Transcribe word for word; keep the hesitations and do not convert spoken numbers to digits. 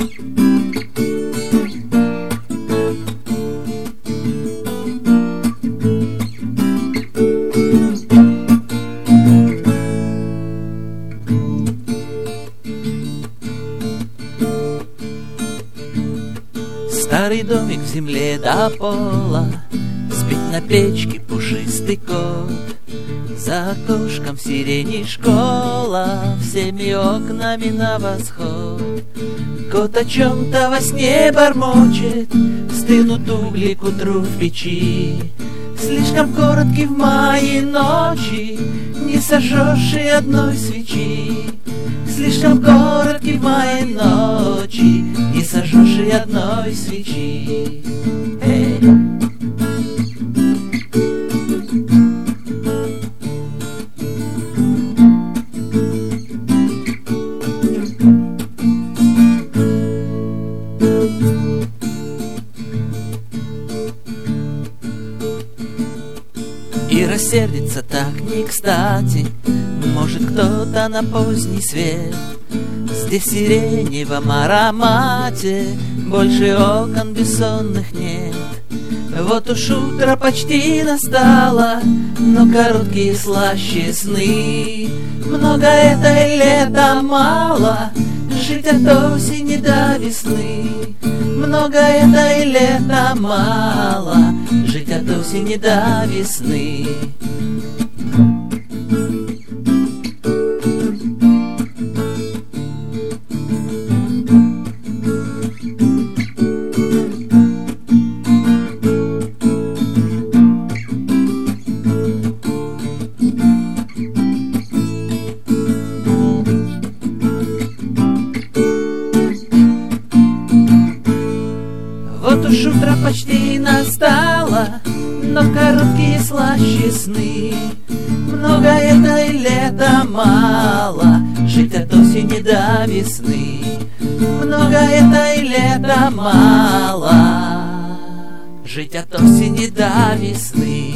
Старый домик в земле до пола, спит на печке пушистый кот. За окошком сирени школа, всеми окнами на восход. Кот о чем-то во сне бормочет, стынут угли к утру в печи. Слишком коротки в мае ночи, не сожжешь и одной свечи. Слишком коротки в мае ночи, не сожжешь и одной свечи. Эй! И рассердится так не кстати, может кто-то на поздний свет. Здесь в сиреневом аромате больше окон бессонных нет. Вот уж утро почти настало, но короткие слаще сны. Много это и лета мало, жить от осени до весны. Много это и лета мало, жить от осени до весны. Вот уж утро почти настало, но короткие слаще сны. Много это и лета мало, жить от осени до весны. Много это и лета мало, жить от осени до весны.